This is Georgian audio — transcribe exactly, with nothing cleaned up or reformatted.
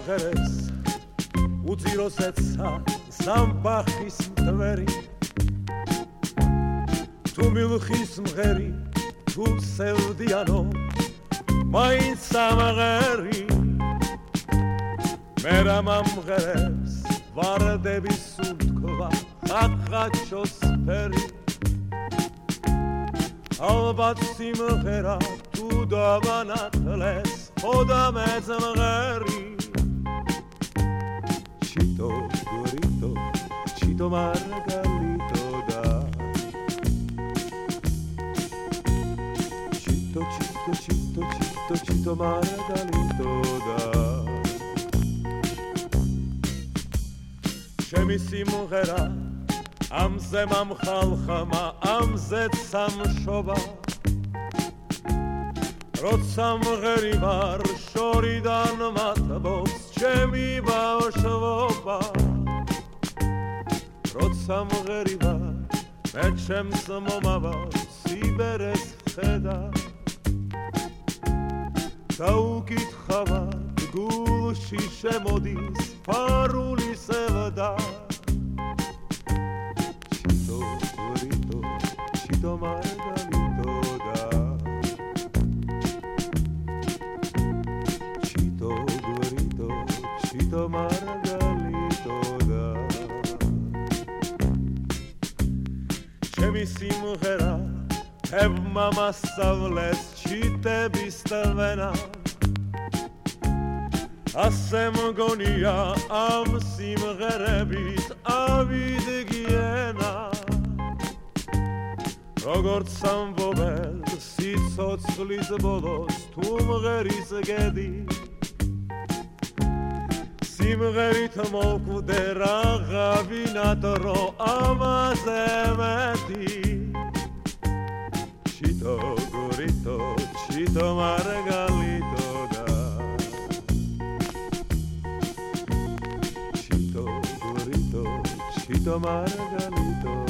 სიმღერეს უძიროს ეცა ზამბახის მტვერი თუ მილხის მღერი თუ სევდიანო მაინც სამღერი მე რა მომღერებს ვარდების სუნთქვა ხახაჩოს ფერი ალბათ სიმღერა თუ დავანათლეს ხოდა მეძმღერი ჩიტო გურიტო ჩიტო მარგალიტო და ჩიტო ჩიტო ჩიტო ჩიტო ჩიტო მარგალიტო და ჩემი სიმღერა ამზე მომხალხმა ამზე სამშობა როცა მღერი ვარ შორიდან მათბობს ჩემი ბავშვობა როცა მღერი ვარ მე ჩემს მომავალ სიბერეს ხედა დაუკითხავად გულში შემოდის ფარული სევდა ჩიტო გურიტო ჩიტო მარგალიტო და ჩიტო გურიტო ჩიტო მარგალიტო და ჩემი სიმღერა თებმა მასწავლეს ჩიტების თვენა ასე მგონია ამ სიმღერებით ავიდგენა როგორც ამბობენ სიცოცხლის ბოლოს თუ მღერის გედი სიმღერით მოკვდე რაღაცნაირად რო ამაზე მეტი ჩიტო გურიტო ჩიტო მარგალიტო და ჩიტო გურიტო ჩიტო მარგალიტო